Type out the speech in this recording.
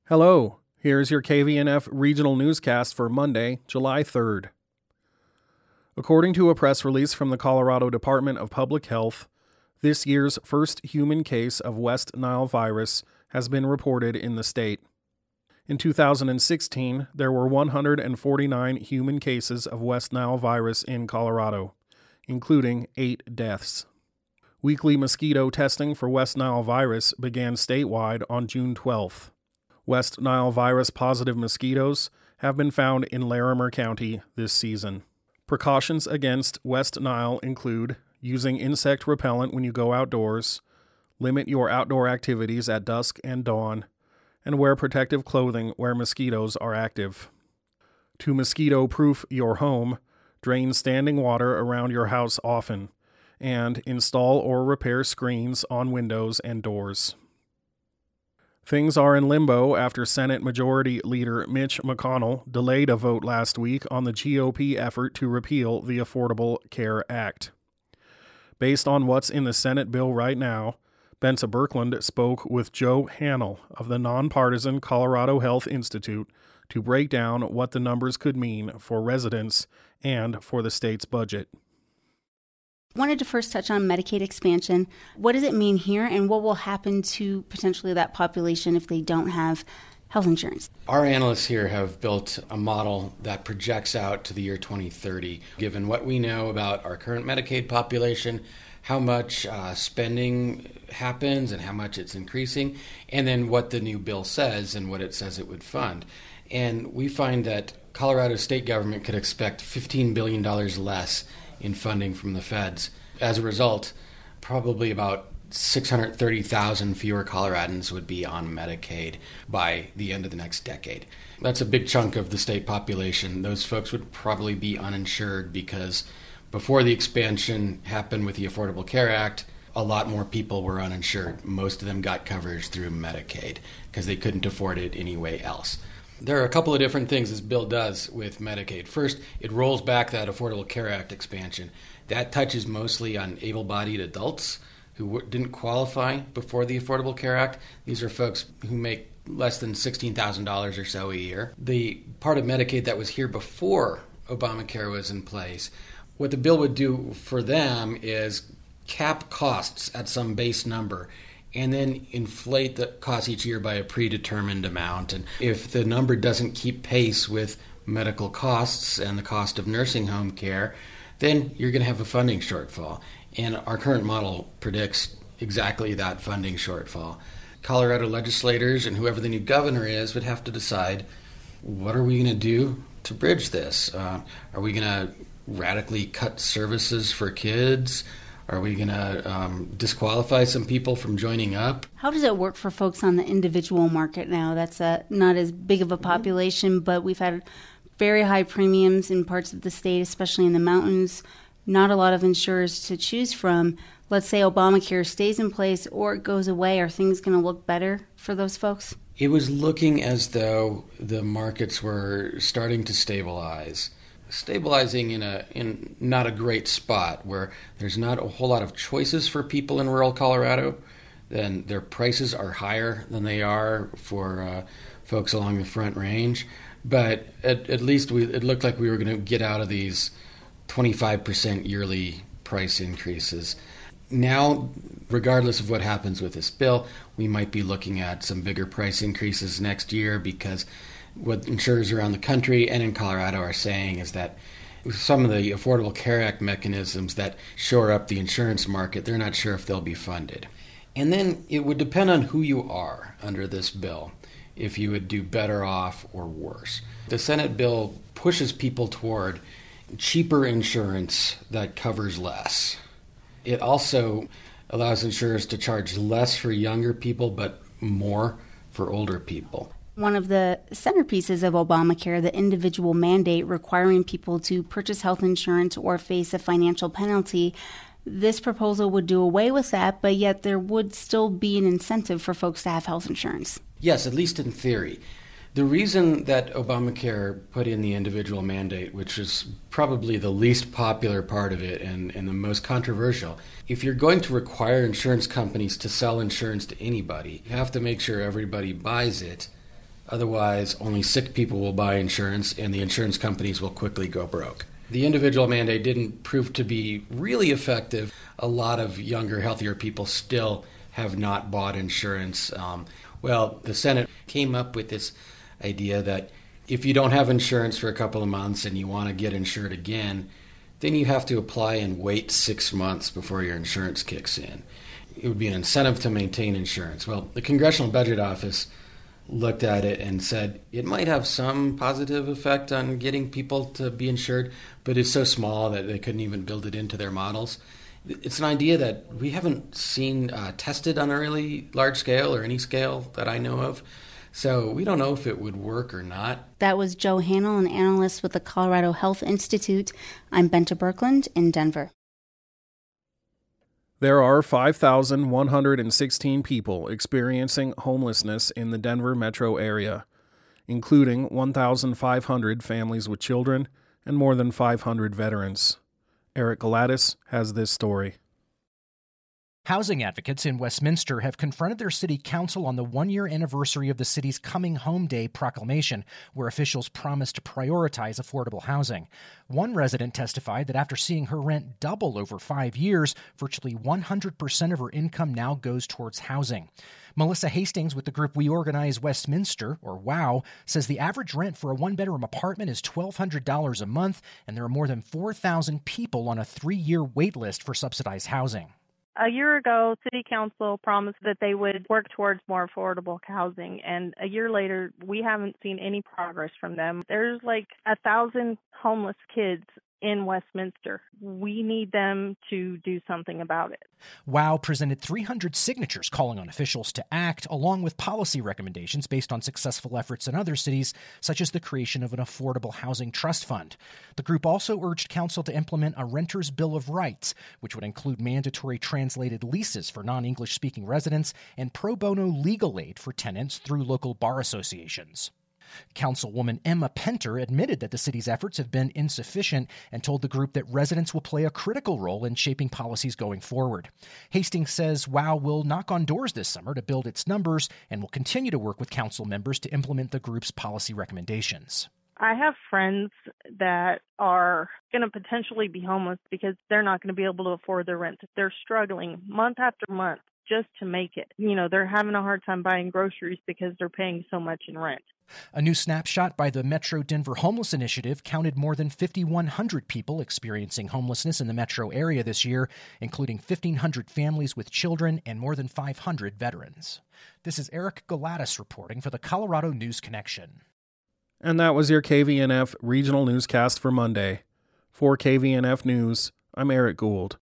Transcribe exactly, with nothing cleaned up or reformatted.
Hello, here's your K V N F regional newscast for Monday, July third. According to a press release from the Colorado Department of Public Health, this year's first human case of West Nile virus has been reported in the state. In two thousand sixteen, there were one hundred forty-nine human cases of West Nile virus in Colorado, including eight deaths. Weekly mosquito testing for West Nile virus began statewide on June twelfth. West Nile virus-positive mosquitoes have been found in Larimer County this season. Precautions against West Nile include using insect repellent when you go outdoors, limit your outdoor activities at dusk and dawn, and wear protective clothing where mosquitoes are active. To mosquito-proof your home, drain standing water around your house often, and install or repair screens on windows and doors. Things are in limbo after Senate Majority Leader Mitch McConnell delayed a vote last week on the G O P effort to repeal the Affordable Care Act. Based on what's in the Senate bill right now, Benta Birkeland spoke with Joe Hannell of the nonpartisan Colorado Health Institute to break down what the numbers could mean for residents and for the state's budget. Wanted to first touch on Medicaid expansion. What does it mean here, and what will happen to potentially that population if they don't have health insurance? Our analysts here have built a model that projects out to the year twenty thirty, given what we know about our current Medicaid population, how much uh, spending happens and how much it's increasing, and then what the new bill says and what it says it would fund. And we find that Colorado state government could expect fifteen billion dollars less in funding from the feds. As a result, probably about six hundred thirty thousand fewer Coloradans would be on Medicaid by the end of the next decade. That's a big chunk of the state population. Those folks would probably be uninsured because before the expansion happened with the Affordable Care Act, a lot more people were uninsured. Most of them got coverage through Medicaid because they couldn't afford it any way else. There are a couple of different things this bill does with Medicaid. First, it rolls back that Affordable Care Act expansion. That touches mostly on able-bodied adults who w- didn't qualify before the Affordable Care Act. These are folks who make less than sixteen thousand dollars or so a year. The part of Medicaid that was here before Obamacare was in place, what the bill would do for them is cap costs at some base number and then inflate the cost each year by a predetermined amount. And if the number doesn't keep pace with medical costs and the cost of nursing home care, then you're going to have a funding shortfall. And our current model predicts exactly that funding shortfall. Colorado legislators and whoever the new governor is would have to decide, what are we going to do to bridge this? Uh, are we going to radically cut services for kids? Are we going to um, disqualify some people from joining up? How does it work for folks on the individual market now? That's a, not as big of a population, but we've had very high premiums in parts of the state, especially in the mountains. Not a lot of insurers to choose from. Let's say Obamacare stays in place or it goes away. Are things going to look better for those folks? It was looking as though the markets were starting to stabilize. Stabilizing in a in not a great spot where there's not a whole lot of choices for people in rural Colorado. Then their prices are higher than they are for uh, folks along the Front Range. But at, at least we, it looked like we were going to get out of these twenty-five percent yearly price increases. Now, regardless of what happens with this bill, we might be looking at some bigger price increases next year because what insurers around the country and in Colorado are saying is that some of the Affordable Care Act mechanisms that shore up the insurance market, they're not sure if they'll be funded. And then it would depend on who you are under this bill, if you would do better off or worse. The Senate bill pushes people toward cheaper insurance that covers less. It also allows insurers to charge less for younger people but more for older people. One of the centerpieces of Obamacare, the individual mandate requiring people to purchase health insurance or face a financial penalty, this proposal would do away with that, but yet there would still be an incentive for folks to have health insurance. Yes, at least in theory. The reason that Obamacare put in the individual mandate, which is probably the least popular part of it and, and the most controversial, if you're going to require insurance companies to sell insurance to anybody, you have to make sure everybody buys it Otherwise, only sick people will buy insurance and the insurance companies will quickly go broke. The individual mandate didn't prove to be really effective. A lot of younger, healthier people still have not bought insurance. Um, well, the Senate came up with this idea that if you don't have insurance for a couple of months and you want to get insured again, then you have to apply and wait six months before your insurance kicks in. It would be an incentive to maintain insurance. Well, the Congressional Budget Office looked at it and said it might have some positive effect on getting people to be insured, but it's so small that they couldn't even build it into their models. It's an idea that we haven't seen uh, tested on a really large scale or any scale that I know of. So we don't know if it would work or not. That was Joe Hanel, an analyst with the Colorado Health Institute. I'm Benta Berkland in Denver. There are five thousand one hundred sixteen people experiencing homelessness in the Denver metro area, including one thousand five hundred families with children and more than five hundred veterans. Eric Galatis has this story. Housing advocates in Westminster have confronted their city council on the one-year anniversary of the city's Coming Home Day proclamation, where officials promised to prioritize affordable housing. One resident testified that after seeing her rent double over five years, virtually one hundred percent of her income now goes towards housing. Melissa Hastings with the group We Organize Westminster, or WOW, says the average rent for a one-bedroom apartment is twelve hundred dollars a month, and there are more than four thousand people on a three-year wait list for subsidized housing. A year ago, City Council promised that they would work towards more affordable housing, and a year later, we haven't seen any progress from them. There's like a thousand homeless kids in Westminster. We need them to do something about it. WOW presented three hundred signatures calling on officials to act, along with policy recommendations based on successful efforts in other cities, such as the creation of an affordable housing trust fund. The group also urged council to implement a renter's bill of rights, which would include mandatory translated leases for non-English speaking residents and pro bono legal aid for tenants through local bar associations. Councilwoman Emma Penter admitted that the city's efforts have been insufficient and told the group that residents will play a critical role in shaping policies going forward. Hastings says WOW will knock on doors this summer to build its numbers and will continue to work with council members to implement the group's policy recommendations. I have friends that are going to potentially be homeless because they're not going to be able to afford their rent. They're struggling month after month just to make it. You know, they're having a hard time buying groceries because they're paying so much in rent. A new snapshot by the Metro Denver Homeless Initiative counted more than five thousand one hundred people experiencing homelessness in the metro area this year, including fifteen hundred families with children and more than five hundred veterans. This is Eric Galatis reporting for the Colorado News Connection. And that was your K V N F regional newscast for Monday. For K V N F News, I'm Eric Gould.